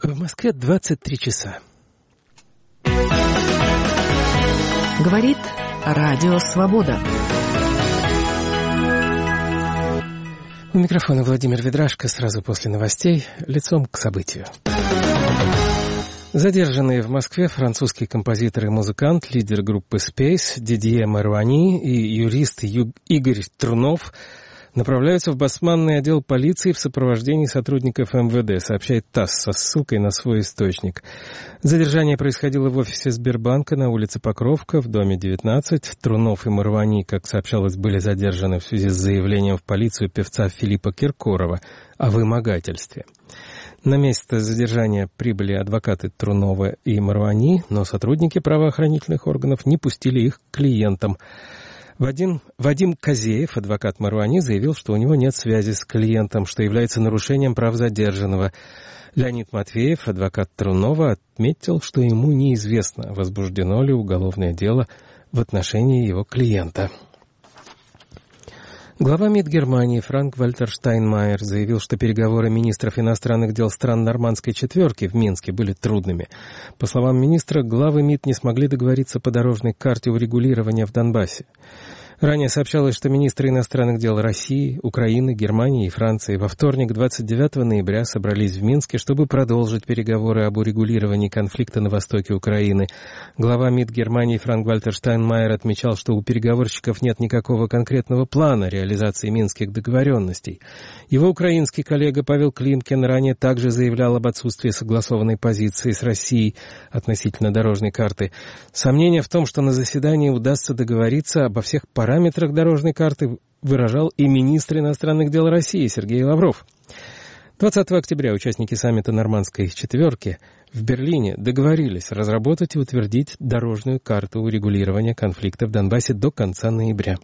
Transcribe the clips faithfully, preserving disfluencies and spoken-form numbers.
В Москве двадцать три часа. Говорит Радио Свобода. У микрофона Владимир Ведрашко. Сразу после новостей лицом к событию. Задержанные в Москве французский композитор и музыкант, лидер группы Space Дидье Маруани и юрист Ю... Игорь Трунов направляются в басманный отдел полиции в сопровождении сотрудников эм вэ дэ, сообщает ТАСС со ссылкой на свой источник. Задержание происходило в офисе Сбербанка на улице Покровка в доме девятнадцать. Трунов и Маруани, как сообщалось, были задержаны в связи с заявлением в полицию певца Филиппа Киркорова о вымогательстве. На место задержания прибыли адвокаты Трунова и Маруани, но сотрудники правоохранительных органов не пустили их к клиентам. Вадим, Вадим Козеев, адвокат Маруани, заявил, что у него нет связи с клиентом, что является нарушением прав задержанного. Леонид Матвеев, адвокат Трунова, отметил, что ему неизвестно, возбуждено ли уголовное дело в отношении его клиента. Глава МИД Германии Франк-Вальтер Штайнмайер заявил, что переговоры министров иностранных дел стран Нормандской четверки в Минске были трудными. По словам министра, главы МИД не смогли договориться по дорожной карте урегулирования в Донбассе. Ранее сообщалось, что министры иностранных дел России, Украины, Германии и Франции во вторник, двадцать девятого ноября, собрались в Минске, чтобы продолжить переговоры об урегулировании конфликта на востоке Украины. Глава МИД Германии Франк-Вальтер Штайнмайер отмечал, что у переговорщиков нет никакого конкретного плана реализации минских договоренностей. Его украинский коллега Павел Климкин ранее также заявлял об отсутствии согласованной позиции с Россией относительно дорожной карты. Сомнения в том, что на заседании удастся договориться обо всех параметрах параметрах дорожной карты, выражал и министр иностранных дел России Сергей Лавров. двадцатого октября участники саммита Нормандской четверки в Берлине договорились разработать и утвердить дорожную карту урегулирования конфликта в Донбассе до конца ноября.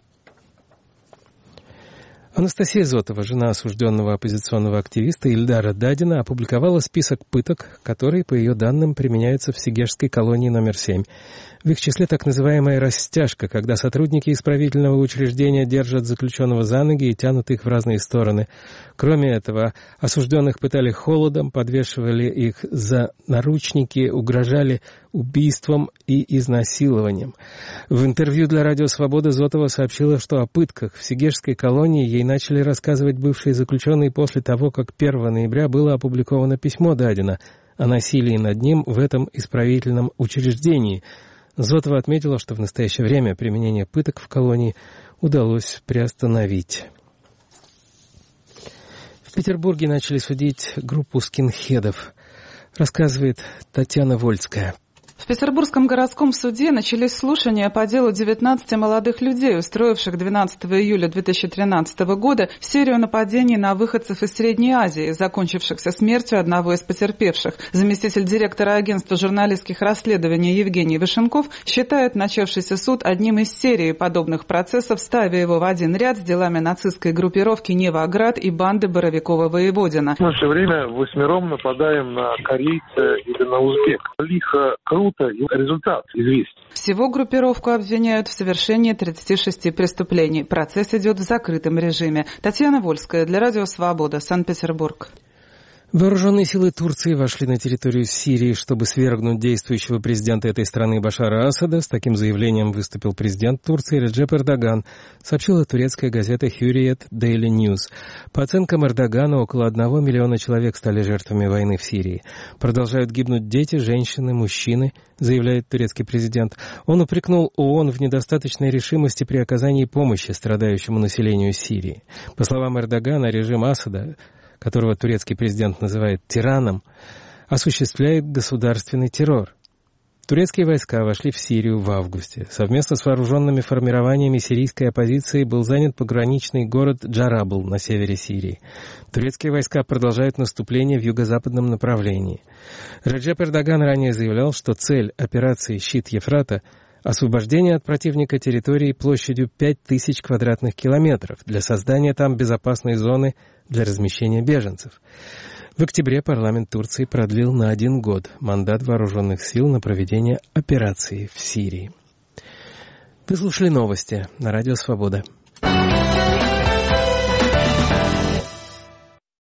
Анастасия Зотова, жена осужденного оппозиционного активиста Ильдара Дадина, опубликовала список пыток, которые, по ее данным, применяются в Сегежской колонии номер семь. В их числе так называемая «растяжка», когда сотрудники исправительного учреждения держат заключенного за ноги и тянут их в разные стороны. Кроме этого, осужденных пытали холодом, подвешивали их за наручники, угрожали убийством и изнасилованием. В интервью для Радио Свобода Зотова сообщила, что о пытках в Сегежской колонии ей начали рассказывать бывшие заключенные после того, как первого ноября было опубликовано письмо Дадина о насилии над ним в этом исправительном учреждении. Зотова отметила, что в настоящее время применение пыток в колонии удалось приостановить. В Петербурге начали судить группу скинхедов, рассказывает Татьяна Вольская. В Петербургском городском суде начались слушания по делу девятнадцати молодых людей, устроивших двенадцатого июля две тысячи тринадцатого года серию нападений на выходцев из Средней Азии, закончившихся смертью одного из потерпевших. Заместитель директора агентства журналистских расследований Евгений Вишенков считает начавшийся суд одним из серии подобных процессов, ставя его в один ряд с делами нацистской группировки «Неваград» и банды Боровикова-Воеводина. Мы все время восьмером нападаем на корейца или на узбек. Лихо, круто. Результат известен. Всего группировку обвиняют в совершении тридцати шести преступлений. Процесс идет в закрытом режиме. Татьяна Вольская для Радио Свобода, Санкт-Петербург. Вооруженные силы Турции вошли на территорию Сирии, чтобы свергнуть действующего президента этой страны Башара Асада. С таким заявлением выступил президент Турции Реджеп Эрдоган, сообщила турецкая газета Hürriyet Daily News. По оценкам Эрдогана, около одного миллиона человек стали жертвами войны в Сирии. Продолжают гибнуть дети, женщины, мужчины, заявляет турецкий президент. Он упрекнул ООН в недостаточной решимости при оказании помощи страдающему населению Сирии. По словам Эрдогана, режим Асада, которого турецкий президент называет тираном, осуществляет государственный террор. Турецкие войска вошли в Сирию в августе. Совместно с вооруженными формированиями сирийской оппозиции был занят пограничный город Джарабл на севере Сирии. Турецкие войска продолжают наступление в юго-западном направлении. Реджеп Эрдоган ранее заявлял, что цель операции «Щит Ефрата» — освобождение от противника территории площадью пять тысяч квадратных километров для создания там безопасной зоны для размещения беженцев. В октябре парламент Турции продлил на один год мандат вооруженных сил на проведение операции в Сирии. Вы слушали новости на Радио Свобода.